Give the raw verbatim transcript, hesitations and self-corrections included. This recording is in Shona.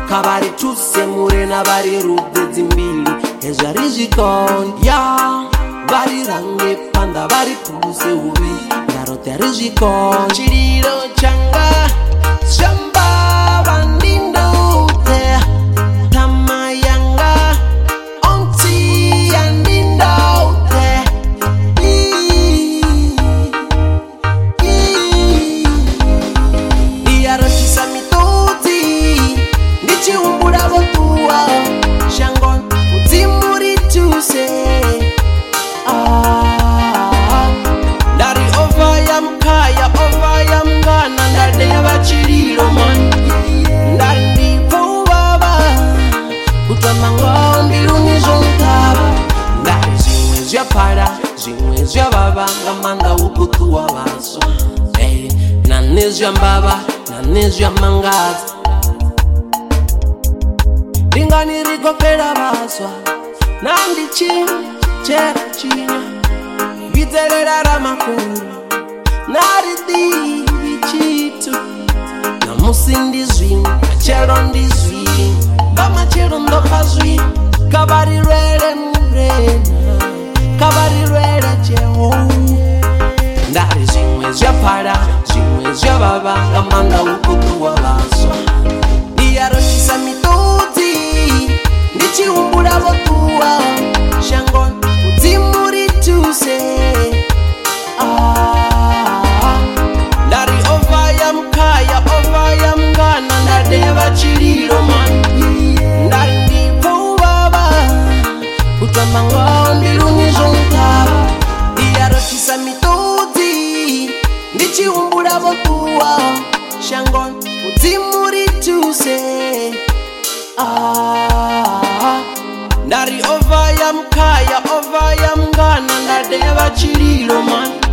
kabari tusemure n'abari rubezi mbili ezari jikonja bari range panda bari tuse ubi narote ari jikonja chiriro changa shamba bandindo te tamayanga onti yandindo te diaro chisamituti ndichi umbura botua shangon utimuri tuse ah dari ovayam kaya ovayam gana ndade abachiriro man ndandi baba utamango mbiruni zontaba ndari zimwe zya para zimwe zya baba ngamanda ukutua baso eh nanezya mbaba nanezya mangaza Dingani rigo pera baswa Nandi chim chera china Viterera ramakuru Nari di bichitu Na musindi zwin Achero ndi zwin Bama chero ndoka zwin Kabari rere murena Kabari rere jeho Ndari zimwe zya para Zimwe zya baba Gamanda ukutu wa baswa Diaro chisamituti Ndichi umbura botua Shangon utimuri tuse ah Dari ovayam kaya ovayam gana Ndade abachiriro man Ndari ndipo baba Utamango mbiruni zontaba Diaro chisamituti Ndichi umbura botua Shangon utimuri tuse ah Ndari ovayam kaya ovayam gana Ndade abachiriro man